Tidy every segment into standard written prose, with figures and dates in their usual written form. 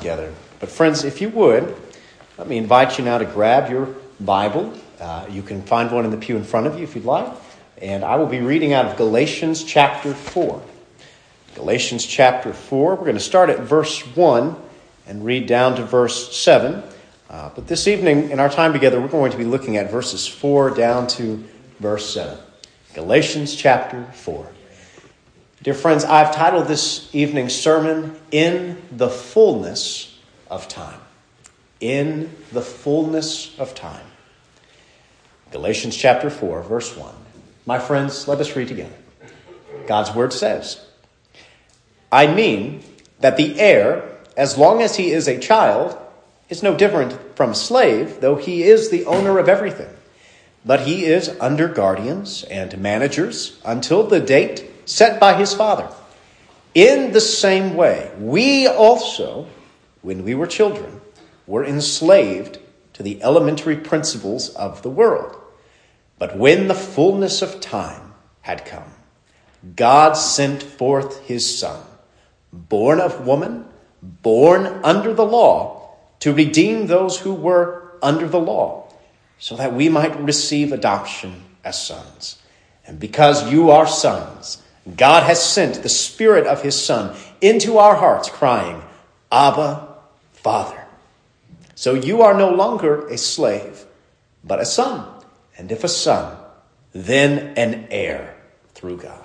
together. But friends, if you would, let me invite you now to grab your Bible. You can find one in the pew in front of you if you'd like. And I will be reading out of Galatians chapter 4. Galatians chapter 4. We're going to start at verse 1 and read down to verse 7. But this evening, in our time together, we're going to be looking at verses 4 down to verse 7. Galatians chapter 4. Dear friends, I've titled this evening's sermon, In the Fullness of Time. In the Fullness of Time. Galatians chapter 4, verse 1. My friends, let us read together. God's word says, I mean that the heir, as long as he is a child, is no different from a slave, though he is the owner of everything. But he is under guardians and managers until the date set by his father. In the same way, we also, when we were children, were enslaved to the elementary principles of the world. But when the fullness of time had come, God sent forth his Son, born of woman, born under the law, to redeem those who were under the law, so that we might receive adoption as sons. And because you are sons, God has sent the Spirit of his Son into our hearts, crying, Abba, Father. So you are no longer a slave, but a son. And if a son, then an heir through God.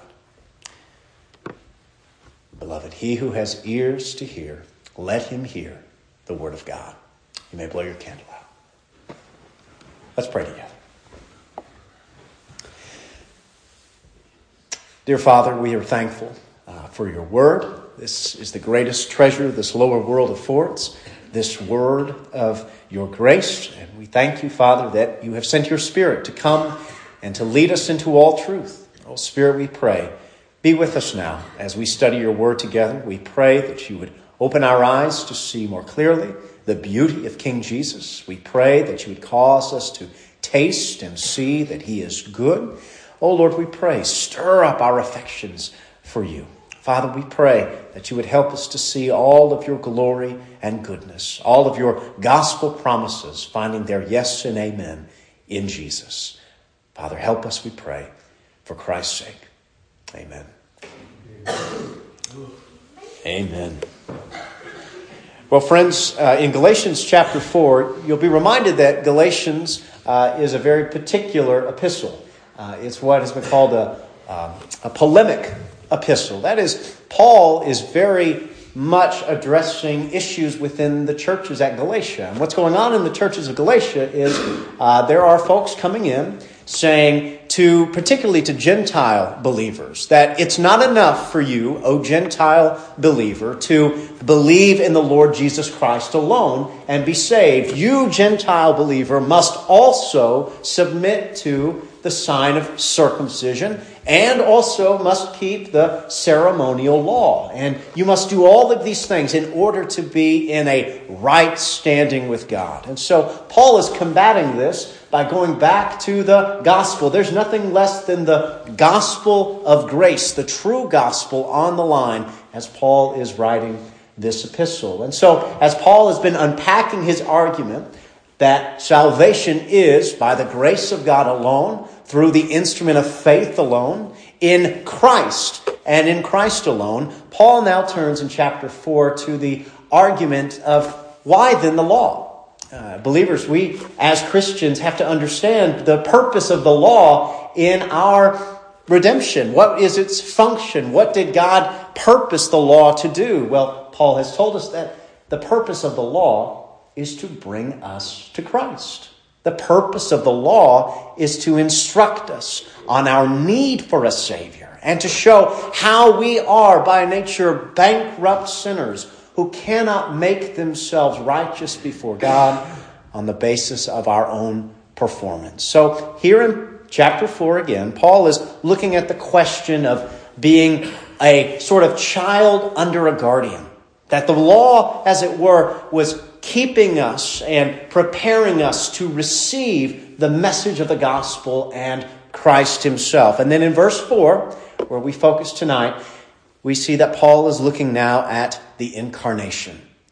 Beloved, he who has ears to hear, let him hear the word of God. You may blow your candle out. Let's pray together. Dear Father, we are thankful for your word. This is the greatest treasure this lower world affords, this word of your grace. And we thank you, Father, that you have sent your Spirit to come and to lead us into all truth. Oh, Spirit, we pray, be with us now as we study your word together. We pray that you would open our eyes to see more clearly the beauty of King Jesus. We pray that you would cause us to taste and see that he is good. Oh, Lord, we pray, stir up our affections for you. Father, we pray that you would help us to see all of your glory and goodness, all of your gospel promises, finding their yes and amen in Jesus. Father, help us, we pray, for Christ's sake. Amen. Amen. Well, friends, in Galatians chapter 4, you'll be reminded that Galatians is a very particular epistle. It's what has been called a polemic epistle. That is, Paul is very much addressing issues within the churches at Galatia. And what's going on in the churches of Galatia is there are folks coming in saying particularly to Gentile believers, that it's not enough for you, O Gentile believer, to believe in the Lord Jesus Christ alone and be saved. You, Gentile believer, must also submit to the sign of circumcision and also must keep the ceremonial law. And you must do all of these things in order to be in a right standing with God. And so Paul is combating this by going back to the gospel. There's nothing less than the gospel of grace, the true gospel on the line as Paul is writing this epistle. And so as Paul has been unpacking his argument that salvation is by the grace of God alone, through the instrument of faith alone, in Christ and in Christ alone, Paul now turns in chapter 4 to the argument of why then the law? Believers, we as Christians have to understand the purpose of the law in our redemption. What is its function? What did God purpose the law to do? Well, Paul has told us that the purpose of the law is to bring us to Christ. The purpose of the law is to instruct us on our need for a Savior and to show how we are by nature bankrupt sinners who cannot make themselves righteous before God on the basis of our own performance. So here in chapter 4 again, Paul is looking at the question of being a sort of child under a guardian. That the law, as it were, was keeping us and preparing us to receive the message of the gospel and Christ himself. And then in verse 4, where we focus tonight, we see that Paul is looking now at the incarnation.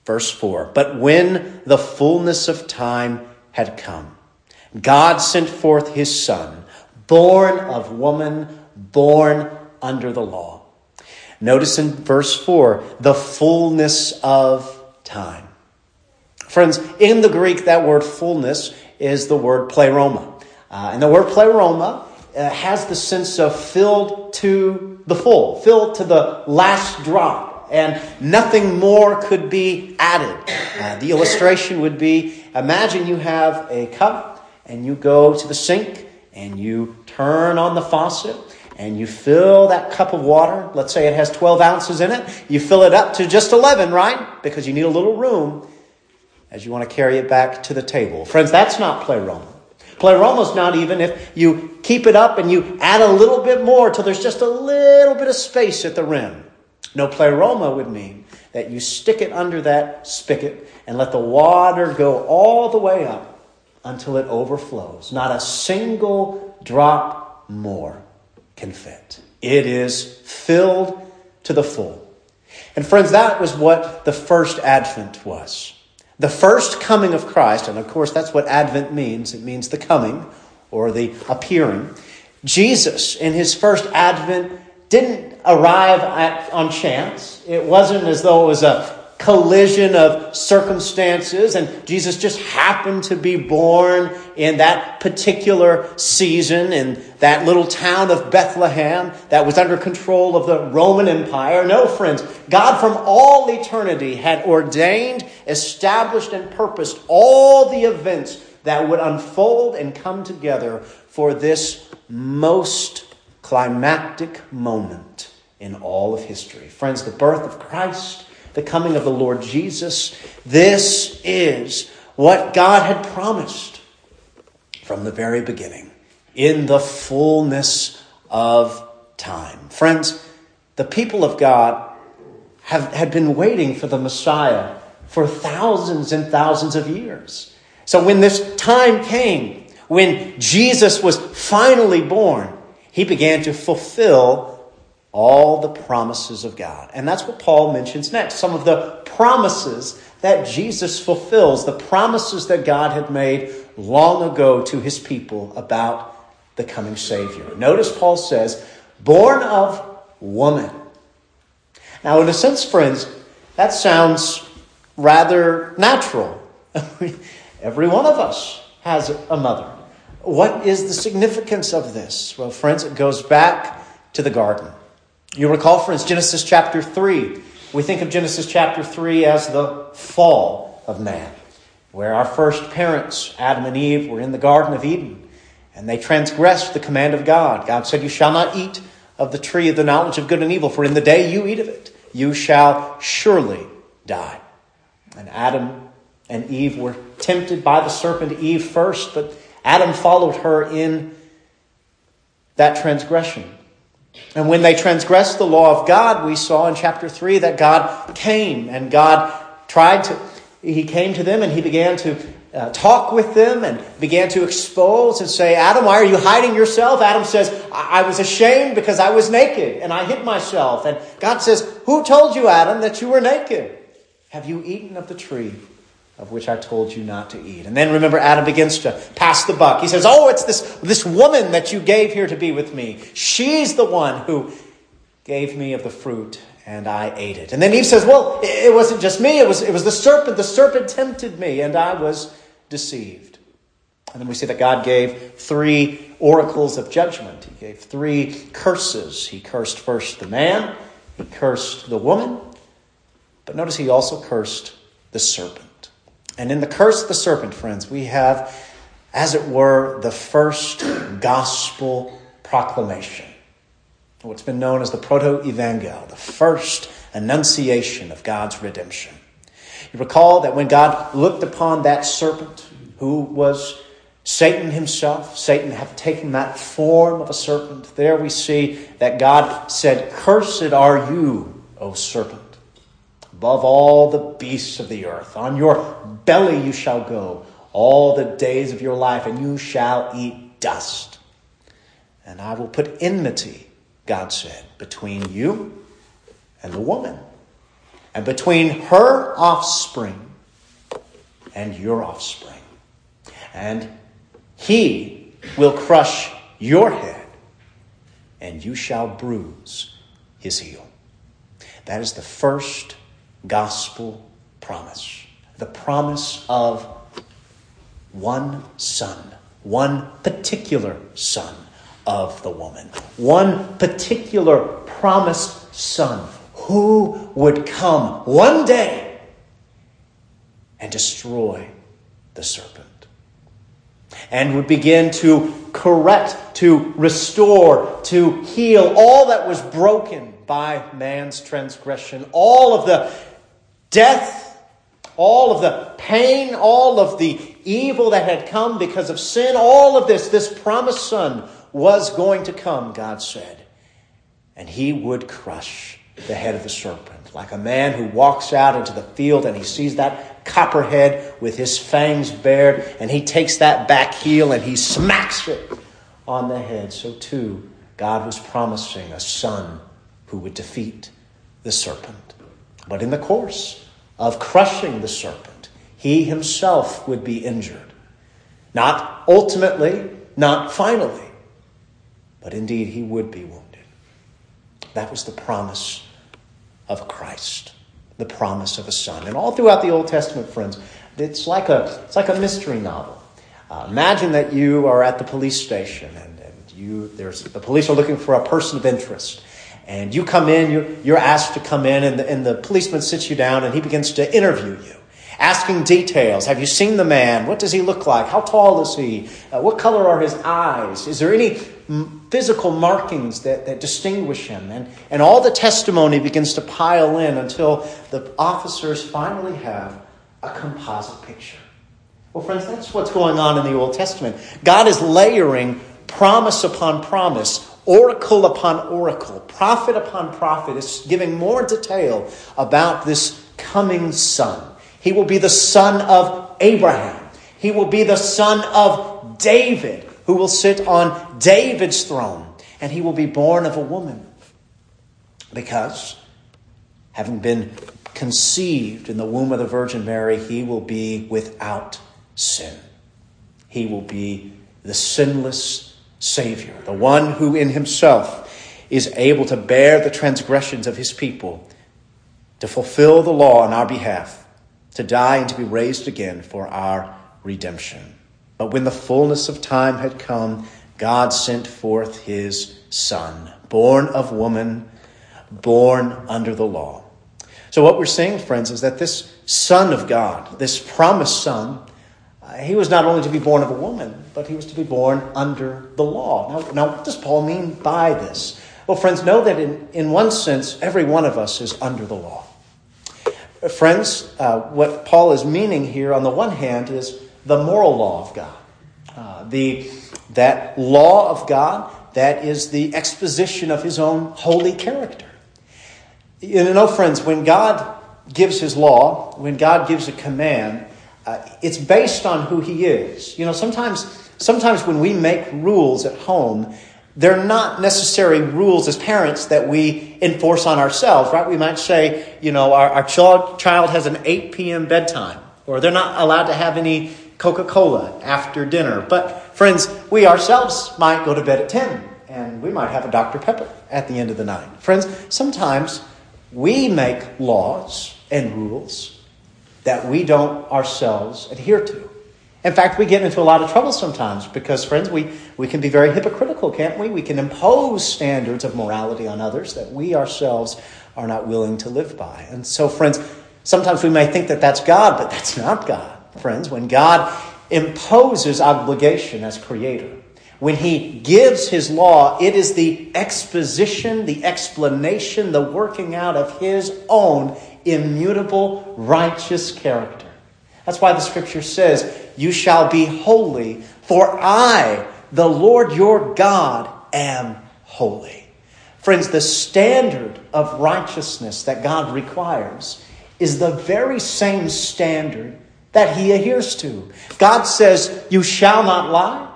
Verse 4, but when the fullness of time had come, God sent forth his Son, born of woman, born under the law. Notice in verse 4, the fullness of time. Friends, in the Greek, that word fullness is the word pleroma. And the word pleroma has the sense of filled to the full, filled to the last drop, and nothing more could be added. The illustration would be, imagine you have a cup and you go to the sink and you turn on the faucet and you fill that cup of water. Let's say it has 12 ounces in it. You fill it up to just 11, right? Because you need a little room as you want to carry it back to the table. Friends, that's not pleroma. Pleroma is not even if you keep it up and you add a little bit more till there's just a little bit of space at the rim. No, pleroma would mean that you stick it under that spigot and let the water go all the way up until it overflows. Not a single drop more can fit. It is filled to the full. And friends, that was what the first Advent was. The first coming of Christ, and of course that's what Advent means. It means the coming or the appearing. Jesus, in his first Advent, didn't arrive on chance. It wasn't as though it was a collision of circumstances and Jesus just happened to be born in that particular season in that little town of Bethlehem that was under control of the Roman Empire. No, friends, God from all eternity had ordained, established, and purposed all the events that would unfold and come together for this most climactic moment in all of history. Friends, the birth of Christ, the coming of the Lord Jesus, this is what God had promised from the very beginning, in the fullness of time. Friends, the people of God had been waiting for the Messiah for thousands and thousands of years. So when this time came, when Jesus was finally born, he began to fulfill all the promises of God. And that's what Paul mentions next. Some of the promises that Jesus fulfills, the promises that God had made long ago to his people about the coming Savior. Notice Paul says, born of woman. Now, in a sense, friends, that sounds rather natural. Every one of us has a mother. What is the significance of this? Well, friends, it goes back to the garden. You recall, friends, Genesis chapter 3. We think of Genesis chapter 3 as the fall of man, where our first parents, Adam and Eve, were in the Garden of Eden, and they transgressed the command of God. God said, you shall not eat of the tree of the knowledge of good and evil, for in the day you eat of it, you shall surely die. And Adam and Eve were tempted by the serpent, Eve first, but Adam followed her in that transgression. And when they transgressed the law of God, we saw in chapter 3 that God came and he came to them and he began to talk with them and began to expose and say, Adam, why are you hiding yourself? Adam says, I was ashamed because I was naked and I hid myself. And God says, who told you, Adam, that you were naked? Have you eaten of the tree of which I told you not to eat? And then remember, Adam begins to pass the buck. He says, oh, it's this woman that you gave here to be with me. She's the one who gave me of the fruit and I ate it. And then Eve says, well, it wasn't just me. It was the serpent. The serpent tempted me and I was deceived. And then we see that God gave 3 oracles of judgment. He gave 3 curses. He cursed first the man. He cursed the woman. But notice he also cursed the serpent. And in the curse of the serpent, friends, we have, as it were, the first gospel proclamation. What's been known as the proto-evangel, the first annunciation of God's redemption. You recall that when God looked upon that serpent, who was Satan himself, Satan had taken that form of a serpent, there we see that God said, cursed are you, O serpent, above all the beasts of the earth. On your belly you shall go all the days of your life, and you shall eat dust. And I will put enmity, God said, between you and the woman, and between her offspring and your offspring. And he will crush your head, and you shall bruise his heel. That is the first gospel promise. The promise of one son, one particular son of the woman, one particular promised son who would come one day and destroy the serpent and would begin to correct, to restore, to heal all that was broken by man's transgression, all of the death, all of the pain, all of the evil that had come because of sin, all of this promised son was going to come, God said. And he would crush the head of the serpent, like a man who walks out into the field and he sees that copperhead with his fangs bared, and he takes that back heel and he smacks it on the head. So too, God was promising a son who would defeat the serpent. But in the course of crushing the serpent, he himself would be injured. Not ultimately, not finally, but indeed he would be wounded. That was the promise of Christ, the promise of a son. And all throughout the Old Testament, friends, it's like a mystery novel. Imagine that you are at the police station and the police are looking for a person of interest. And you come in, you're asked to come in, and the policeman sits you down and he begins to interview you, asking details. Have you seen the man? What does he look like? How tall is he? What color are his eyes? Is there any physical markings that distinguish him? And all the testimony begins to pile in until the officers finally have a composite picture. Well, friends, that's what's going on in the Old Testament. God is layering promise upon promise, oracle upon oracle, prophet upon prophet, is giving more detail about this coming son. He will be the son of Abraham. He will be the son of David, who will sit on David's throne. And he will be born of a woman. Because, having been conceived in the womb of the Virgin Mary, he will be without sin. He will be the sinless Savior, the one who in himself is able to bear the transgressions of his people, to fulfill the law on our behalf, to die and to be raised again for our redemption. But when the fullness of time had come, God sent forth his Son, born of woman, born under the law. So what we're saying, friends, is that this Son of God, this promised Son, he was not only to be born of a woman, but he was to be born under the law. Now what does Paul mean by this? Well, friends, know that in one sense, every one of us is under the law. Friends, what Paul is meaning here, on the one hand, is the moral law of God. That law of God, that is the exposition of his own holy character. You know, friends, when God gives his law, when God gives a command, it's based on who he is. You know, sometimes when we make rules at home, they're not necessary rules as parents that we enforce on ourselves, right? We might say, you know, our child has an 8 p.m. bedtime, or they're not allowed to have any Coca-Cola after dinner. But friends, we ourselves might go to bed at 10, and we might have a Dr. Pepper at the end of the night. Friends, sometimes we make laws and rules that we don't ourselves adhere to. In fact, we get into a lot of trouble sometimes because, friends, we can be very hypocritical, can't we? We can impose standards of morality on others that we ourselves are not willing to live by. And so, friends, sometimes we may think that that's God, but that's not God. Friends, when God imposes obligation as creator, when he gives his law, it is the exposition, the explanation, the working out of his own immutable, righteous character. That's why the scripture says, "You shall be holy, for I, the Lord your God, am holy." Friends, the standard of righteousness that God requires is the very same standard that he adheres to. God says, "You shall not lie,"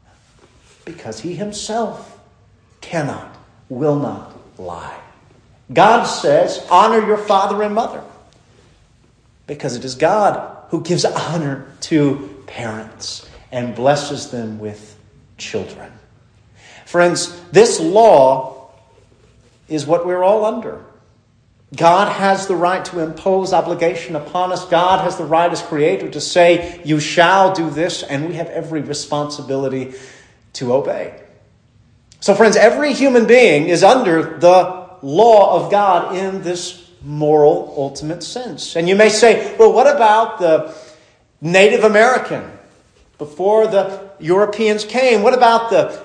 because he himself cannot, will not lie. God says, "Honor your father and mother," Because it is God who gives honor to parents and blesses them with children. Friends, this law is what we're all under. God has the right to impose obligation upon us. God has the right as creator to say, you shall do this, and we have every responsibility to obey. So friends, every human being is under the law of God in this moral ultimate sense. And you may say, well, what about the Native American before the Europeans came? What about the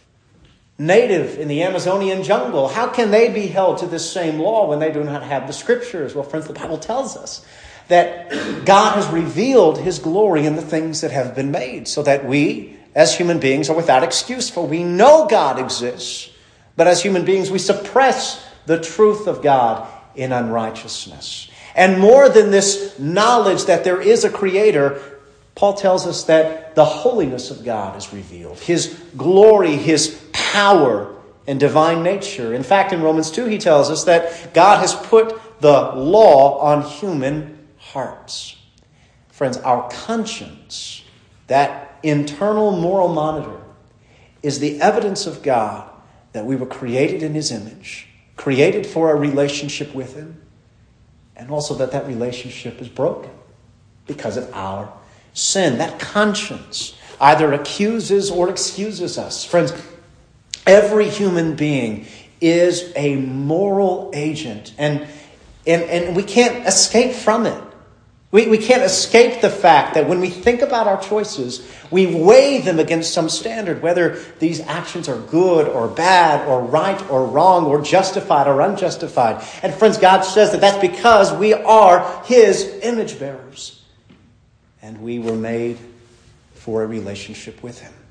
native in the Amazonian jungle? How can they be held to this same law when they do not have the scriptures? Well, friends, the Bible tells us that God has revealed his glory in the things that have been made, so that we, as human beings, are without excuse. For we know God exists, but as human beings, we suppress the truth of God in unrighteousness. And more than this knowledge that there is a creator, Paul tells us that the holiness of God is revealed. His glory, his power, and divine nature. In fact, in Romans 2, he tells us that God has put the law on human hearts. Friends, our conscience, that internal moral monitor, is the evidence of God that we were created in his image, created for a relationship with him, and also that that relationship is broken because of our sin. That conscience either accuses or excuses us. Friends, every human being is a moral agent, and we can't escape from it. We can't escape the fact that when we think about our choices, we weigh them against some standard, whether these actions are good or bad or right or wrong or justified or unjustified. And friends, God says that that's because we are his image bearers. And we were made for a relationship with him.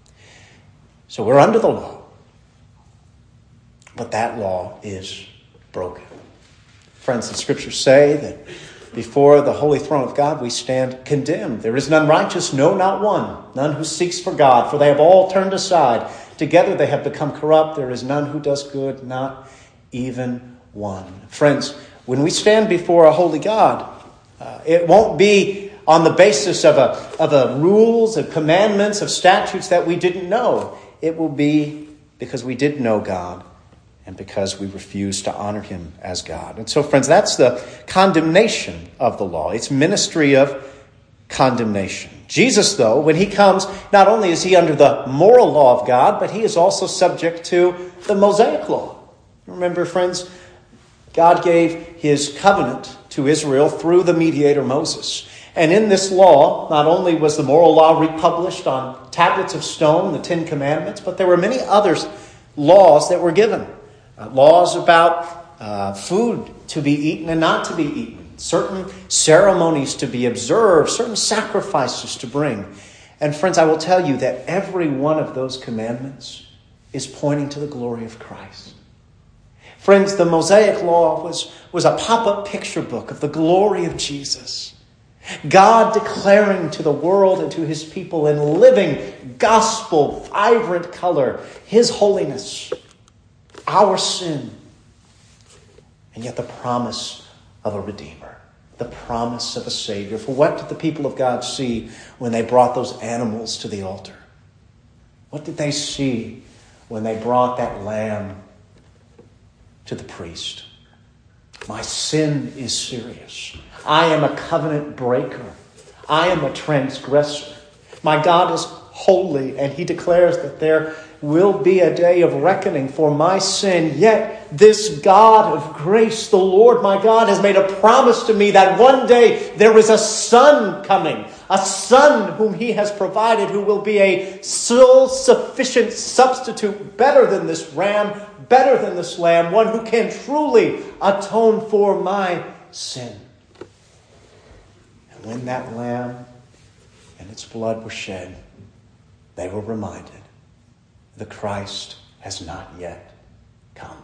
So we're under the law. But that law is broken. Friends, the scriptures say that before the holy throne of God we stand condemned. There is none righteous, no, not one. None who seeks for God, for they have all turned aside. Together they have become corrupt. There is none who does good, not even one. Friends, when we stand before a holy God, it won't be on the basis of a rules, of commandments, of statutes that we didn't know. It will be because we did know God and because we refuse to honor him as God. And so, friends, that's the condemnation of the law. It's ministry of condemnation. Jesus, though, when he comes, not only is he under the moral law of God, but he is also subject to the Mosaic law. Remember, friends, God gave his covenant to Israel through the mediator Moses. And in this law, not only was the moral law republished on tablets of stone, the Ten Commandments, but there were many other laws that were given. Laws about food to be eaten and not to be eaten. Certain ceremonies to be observed. Certain sacrifices to bring. And friends, I will tell you that every one of those commandments is pointing to the glory of Christ. Friends, the Mosaic law was a pop-up picture book of the glory of Jesus. God declaring to the world and to his people in living gospel, vibrant color, his holiness, our sin, and yet the promise of a Redeemer, the promise of a Savior. For what did the people of God see when they brought those animals to the altar? What did they see when they brought that lamb to the priest? My sin is serious. I am a covenant breaker. I am a transgressor. My God is holy, and he declares that there will be a day of reckoning for my sin. Yet this God of grace, the Lord my God, has made a promise to me that one day there is a son coming, a son whom he has provided, who will be a sole-sufficient substitute, better than this ram, better than this lamb, one who can truly atone for my sin. And when that lamb and its blood were shed, they were reminded the Christ has not yet come.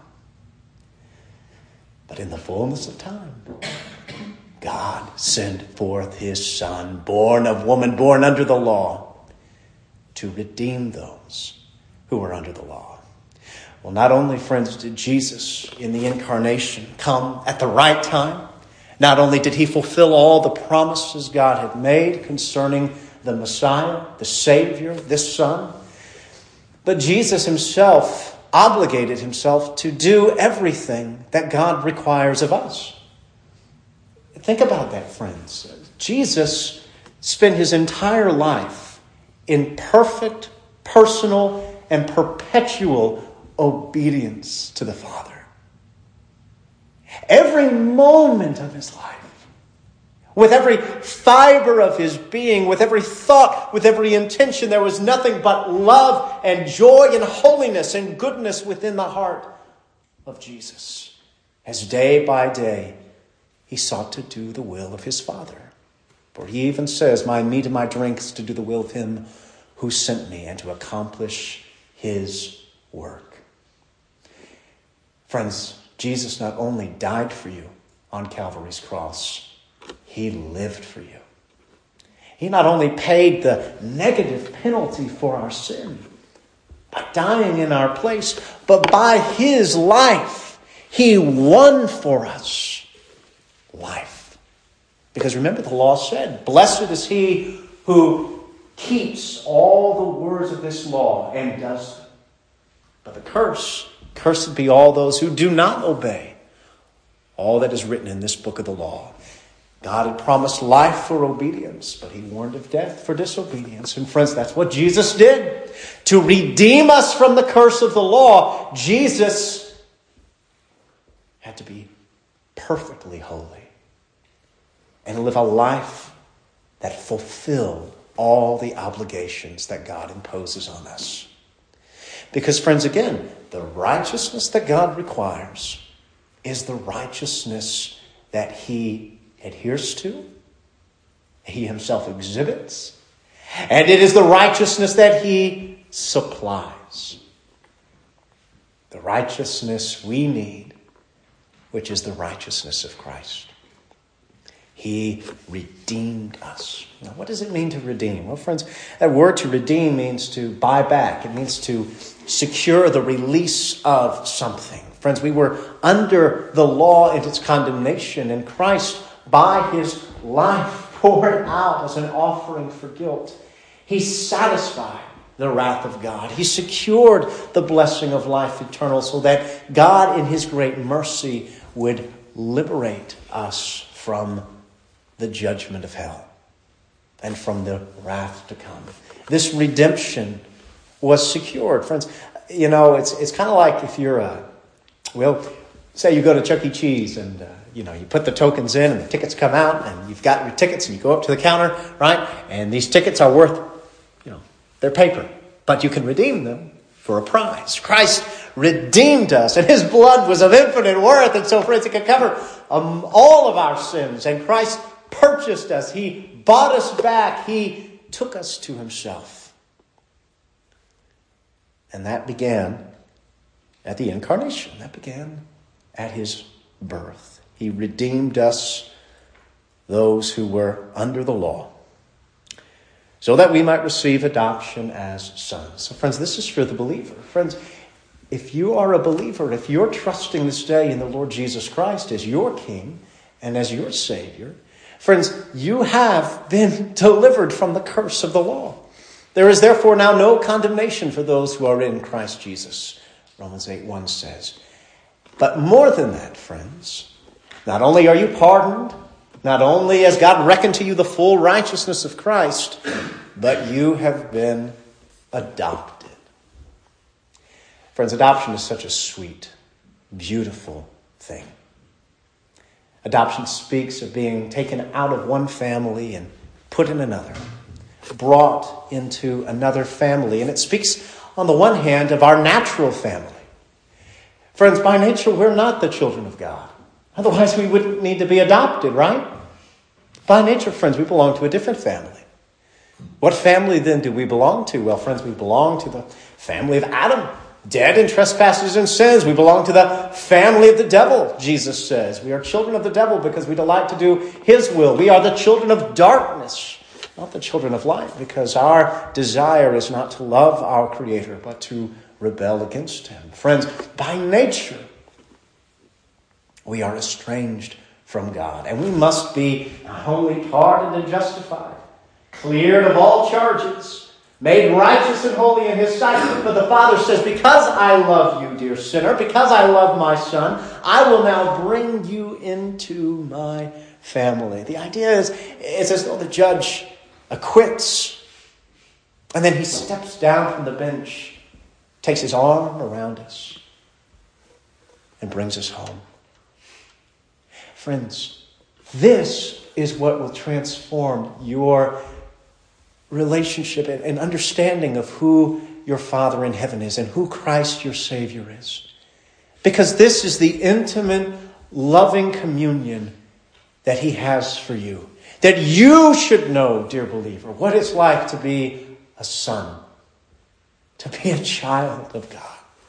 But in the fullness of time, God sent forth his Son, born of woman, born under the law, to redeem those who were under the law. Well, not only, friends, did Jesus in the incarnation come at the right time, Not only did he fulfill all the promises God had made concerning the Messiah, the Savior, this Son, but Jesus himself obligated himself to do everything that God requires of us. Think about that, friends. Jesus spent his entire life in perfect, personal, and perpetual obedience to the Father. Every moment of his life, with every fiber of his being, with every thought, with every intention, there was nothing but love and joy and holiness and goodness within the heart of Jesus. As day by day, he sought to do the will of his Father. For he even says, my meat and my drink is to do the will of him who sent me and to accomplish his work. Friends, Jesus not only died for you on Calvary's cross, he lived for you. He not only paid the negative penalty for our sin by dying in our place, but by his life, he won for us life. Because remember, the law said, blessed is he who keeps all the words of this law and does them. But the cursed be all those who do not obey all that is written in this book of the law. God had promised life for obedience, but he warned of death for disobedience. And friends, that's what Jesus did. To redeem us from the curse of the law, Jesus had to be perfectly holy and live a life that fulfilled all the obligations that God imposes on us. Because, friends, again, the righteousness that God requires is the righteousness that he adheres to, he himself exhibits, and it is the righteousness that he supplies. The righteousness we need, which is the righteousness of Christ. He redeemed us. Now, what does it mean to redeem? Well, friends, that word to redeem means to buy back. It means to secure the release of something. Friends, we were under the law and its condemnation, and Christ, by his life poured out as an offering for guilt, he satisfied the wrath of God. He secured the blessing of life eternal so that God, in his great mercy, would liberate us from the judgment of hell and from the wrath to come. This redemption was secured. Friends, you know, it's kind of like if you're, say you go to Chuck E. Cheese and, you put the tokens in and the tickets come out and you've got your tickets and you go up to the counter, right? And these tickets are worth, they're paper, but you can redeem them for a prize. Christ redeemed us and his blood was of infinite worth. And so, friends, it could cover all of our sins. And Christ purchased us. He bought us back. He took us to himself. And that began at the incarnation. That began at his birth. He redeemed us, those who were under the law, so that we might receive adoption as sons. So, friends, this is for the believer. Friends, if you are a believer, if you're trusting this day in the Lord Jesus Christ as your King and as your Savior, friends, you have been delivered from the curse of the law. There is therefore now no condemnation for those who are in Christ Jesus, Romans 8:1 says. But more than that, friends, not only are you pardoned, not only has God reckoned to you the full righteousness of Christ, but you have been adopted. Friends, adoption is such a sweet, beautiful thing. Adoption speaks of being taken out of one family and put in another, brought into another family. And it speaks, on the one hand, of our natural family. Friends, by nature, we're not the children of God. Otherwise, we wouldn't need to be adopted, right? By nature, friends, we belong to a different family. What family then do we belong to? Well, friends, we belong to the family of Adam, dead in trespasses and sins. We belong to the family of the devil, Jesus says. We are children of the devil because we delight to do his will. We are the children of darkness, not the children of light, because our desire is not to love our Creator, but to rebel against him. Friends, by nature, we are estranged from God. And we must be not only pardoned and justified, cleared of all charges, made righteous and holy in His sight. But the Father says, because I love you, dear sinner, because I love my son, I will now bring you into my family. The idea is, it's as though the judge acquits, and then he steps down from the bench, takes his arm around us, and brings us home. Friends, this is what will transform your relationship and understanding of who your Father in heaven is and who Christ your Savior is. Because this is the intimate, loving communion that He has for you. That you should know, dear believer, what it's like to be a son, to be a child of God,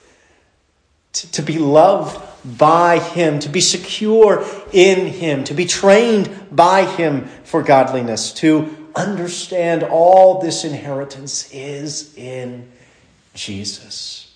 to be loved by Him, to be secure in Him, to be trained by Him for godliness, to understand all this inheritance is in Jesus.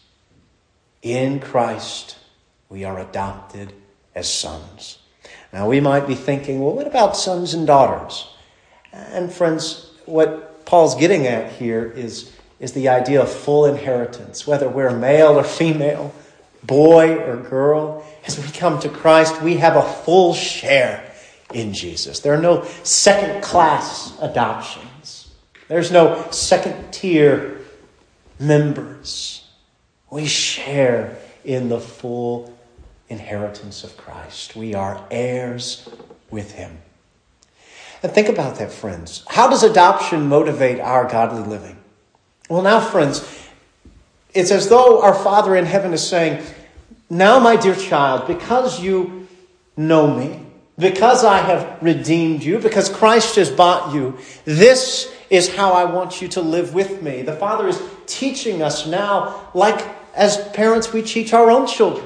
In Christ, we are adopted as sons. Now, we might be thinking, well, what about sons and daughters? And friends, what Paul's getting at here is the idea of full inheritance, whether we're male or female, boy or girl. As we come to Christ, we have a full share in Jesus. There are no second-class adoptions. There's no second-tier members. We share in the full inheritance of Christ. We are heirs with Him. And think about that, friends. How does adoption motivate our godly living? Well, now, friends, it's as though our Father in heaven is saying, now, my dear child, because you know me, because I have redeemed you, because Christ has bought you, this is how I want you to live with me. The Father is teaching us now, like as parents we teach our own children.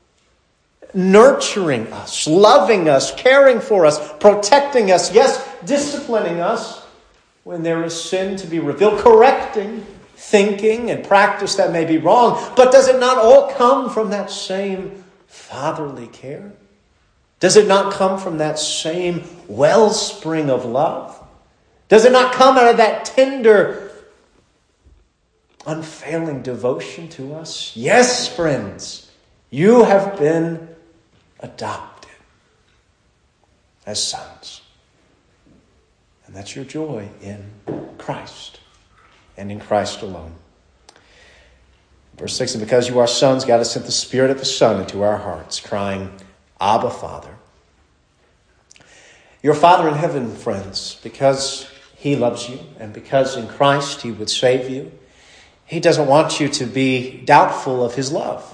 Nurturing us, loving us, caring for us, protecting us, yes, disciplining us when there is sin to be revealed, correcting thinking and practice that may be wrong. But does it not all come from that same fatherly care? Does it not come from that same wellspring of love? Does it not come out of that tender, unfailing devotion to us? Yes, friends, you have been adopted as sons. And that's your joy in Christ and in Christ alone. Verse 6, and because you are sons, God has sent the Spirit of the Son into our hearts, crying, Abba, Father. Your Father in heaven, friends, because He loves you and because in Christ He would save you, He doesn't want you to be doubtful of His love.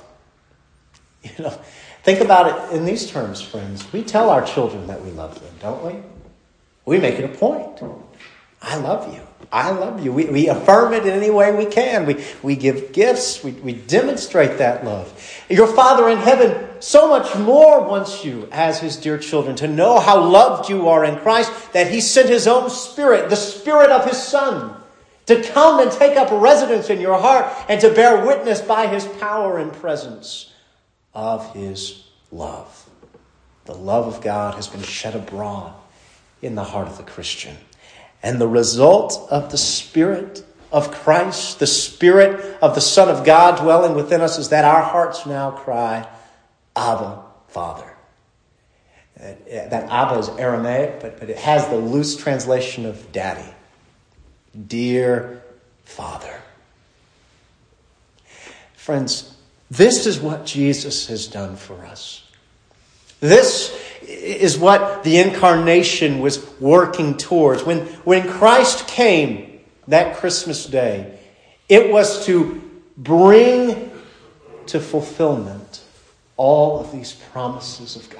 Think about it in these terms, friends. We tell our children that we love them, don't we? We make it a point. I love you. I love you. We affirm it in any way we can. We give gifts. We demonstrate that love. Your Father in heaven so much more wants you as His dear children to know how loved you are in Christ, that He sent His own Spirit, the Spirit of His Son, to come and take up residence in your heart and to bear witness by His power and presence of His love. The love of God has been shed abroad in the heart of the Christian. And the result of the Spirit of Christ, the Spirit of the Son of God dwelling within us, is that our hearts now cry, Abba, Father. That Abba is Aramaic, but it has the loose translation of Daddy. Dear Father. Friends, this is what Jesus has done for us. This is what the incarnation was working towards. When Christ came that Christmas day, it was to bring to fulfillment all of these promises of God.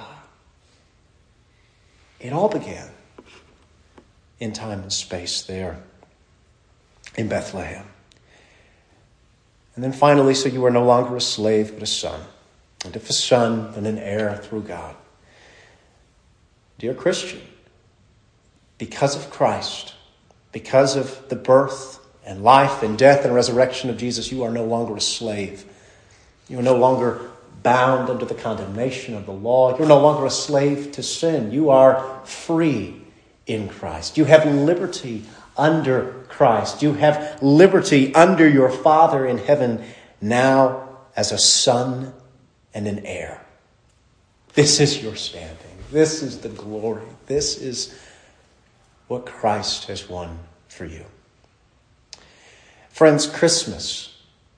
It all began in time and space there in Bethlehem. And then finally, so you are no longer a slave, but a son. And if a son, then an heir through God. Dear Christian, because of Christ, because of the birth and life and death and resurrection of Jesus, you are no longer a slave. You are no longer bound under the condemnation of the law. You're no longer a slave to sin. You are free in Christ. You have liberty under Christ. You have liberty under your Father in heaven now as a son and an heir. This is your standing. This is the glory. This is what Christ has won for you. Friends, Christmas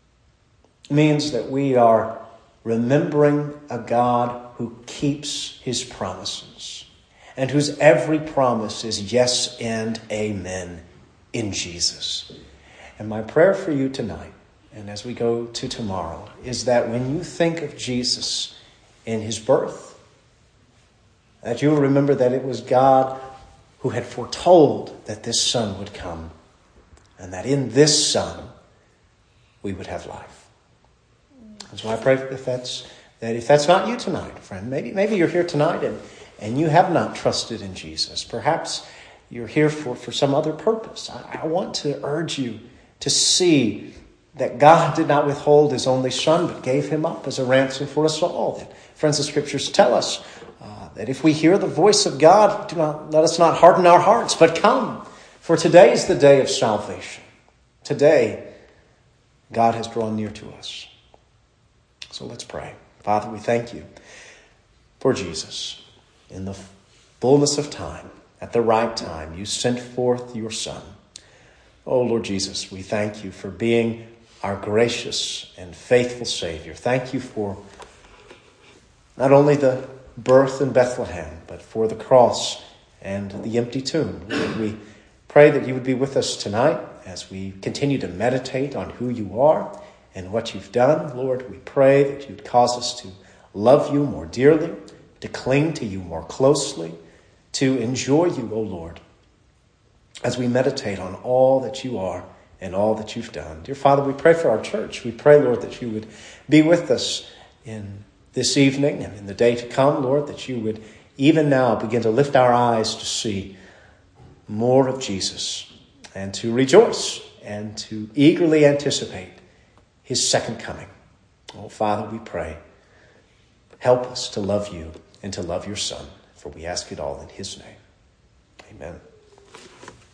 means that we are remembering a God who keeps his promises and whose every promise is yes and amen in Jesus. And my prayer for you tonight, and as we go to tomorrow, is that when you think of Jesus in his birth, that you will remember that it was God who had foretold that this Son would come, and that in this Son we would have life. And so I pray if that's not you tonight, friend, maybe you're here tonight and you have not trusted in Jesus. Perhaps you're here for some other purpose. I want to urge you to see that God did not withhold his only Son, but gave him up as a ransom for us all. That, friends, the Scriptures tell us that if we hear the voice of God, let us not harden our hearts, but come. For today is the day of salvation. Today, God has drawn near to us. So let's pray. Father, we thank you for Jesus. In the fullness of time, at the right time, you sent forth your Son. Oh, Lord Jesus, we thank you for being our gracious and faithful Savior. Thank you for not only the birth in Bethlehem, but for the cross and the empty tomb. Lord, we pray that you would be with us tonight as we continue to meditate on who you are and what you've done. Lord, we pray that you'd cause us to love you more dearly, to cling to you more closely, to enjoy you, O Lord, as we meditate on all that you are and all that you've done. Dear Father, we pray for our church. We pray, Lord, that you would be with us in this evening and in the day to come, Lord, that you would even now begin to lift our eyes to see more of Jesus and to rejoice and to eagerly anticipate his second coming. Oh, Father, we pray, help us to love you and to love your Son, for we ask it all in his name. Amen.